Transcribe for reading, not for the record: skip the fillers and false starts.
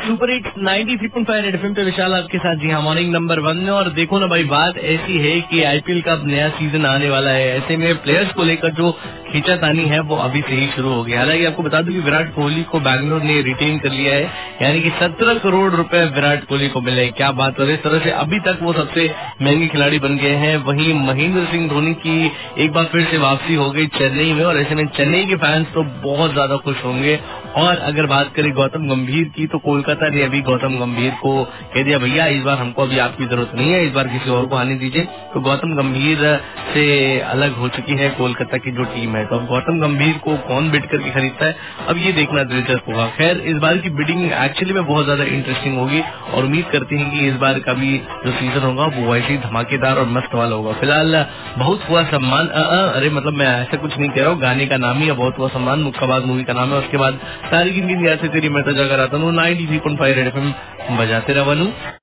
Super hits 93.5 red FM पे विशाल आपके साथ। जी हाँ, मॉर्निंग नंबर 1 में। और देखो ना भाई, बात ऐसी है कि आईपीएल का अब नया सीजन आने वाला है। ऐसे में प्लेयर्स को लेकर जो खींचातानी है वो अभी से ही शुरू हो गई। हालांकि आपको बता दूं कि विराट कोहली को बैंगलोर ने रिटेन कर लिया है, यानी कि 17 करोड़ रुपए विराट कोहली को मिले। क्या बात है। इस तरह से अभी तक वो सबसे महंगे खिलाड़ी बन गए हैं। वहीं महेंद्र सिंह धोनी की एक बार फिर से वापसी हो गई चेन्नई में, और ऐसे में चेन्नई के फैंस तो बहुत ज्यादा खुश होंगे। और अगर बात करें गौतम गंभीर की, तो कोलकाता ने अभी गौतम गंभीर को कह दिया, भैया इस बार हमको अभी आपकी जरूरत नहीं है, इस बार किसी और को आने दीजिए। तो गौतम गंभीर से अलग हो चुकी है कोलकाता की जो टीम है। तो अब गौतम गंभीर को कौन बिड करके खरीदता है, अब ये देखना दिलचस्प होगा। खैर, इस बार की बिडिंग एक्चुअली में बहुत ज्यादा इंटरेस्टिंग होगी, और उम्मीद करते हैं कि इस बार का भी जो सीजन होगा वो वैसे ही धमाकेदार और मस्त वाला होगा। फिलहाल बहुत हुआ सम्मान, अरे मतलब मैं ऐसा कुछ नहीं कह रहा हूँ, गाने का नाम ही बहुत हुआ सम्मान मुक्काबाज मूवी का नाम है। उसके बाद तारीख गिन गिन याद से तेरी मैं तो जगह आता हूँ 93.5 रेड एफएम बजाते रहा बनू।